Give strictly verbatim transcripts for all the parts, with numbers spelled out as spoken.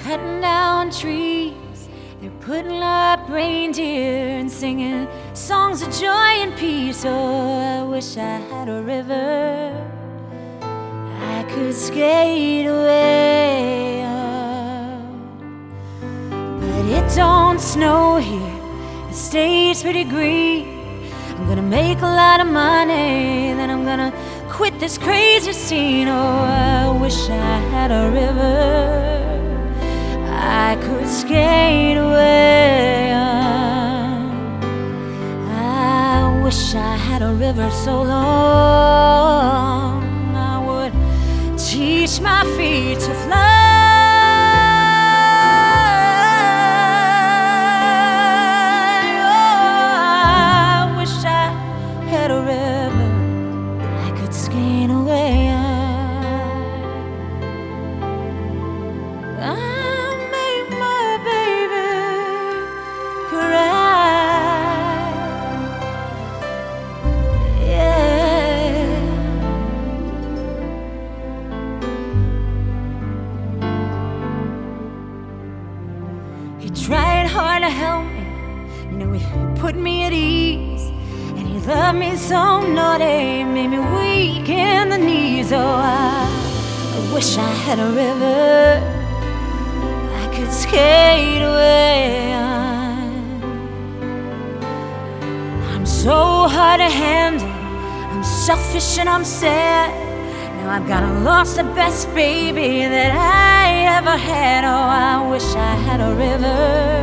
cutting down trees, they're putting up reindeer and singing songs of joy and peace. Oh, I wish I had a river I could skate away on. But it don't snow here, it stays pretty green. I'm gonna make a lot of money, then I'm gonna quit this crazy scene. Oh, I wish I had a river I could skate away on. I wish I had a river so long I would teach my feet to fly. He tried hard to help me, you know, he put me at ease. And he loved me so naughty, made me weak in the knees. Oh, I, I wish I had a river I could skate away on. I'm so hard to handle, I'm selfish and I'm sad. Now I've got lost the best baby that I ever had. Oh, I wish I had a river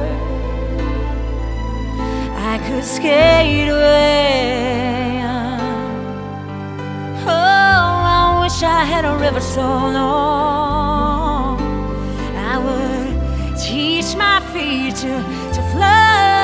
I could skate away on. Oh, I wish I had a river so long I would teach my feet to, to fly.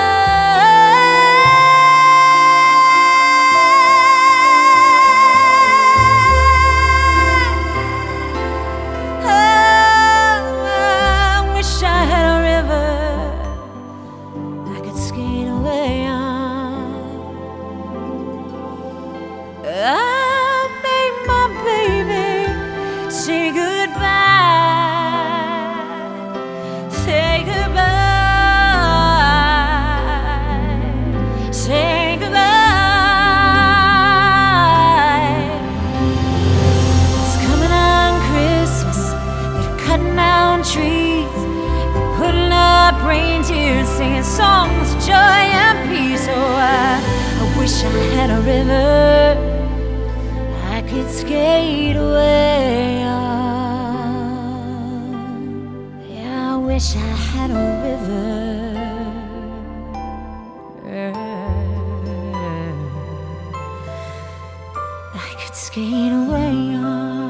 I made my baby say goodbye, say goodbye, say goodbye. It's coming on Christmas, they're cutting down trees, they're putting up reindeer, singing songs of joy and peace. Oh, I, I wish I had a river I could skate away on. Yeah, I wish I had a river I could skate away on.